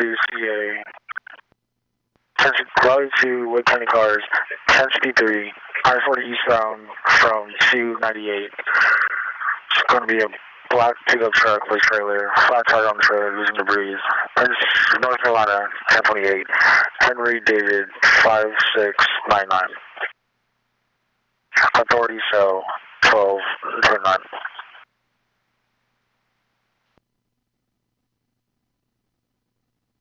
to CA. Rally to Wood County cars, 1053, I-40 eastbound from 298. It's going to be a black pickup truck with trailer, flat tire on the trailer, losing debris. It's North Carolina, 1028, Henry David, 5699. Authority cell, 1209.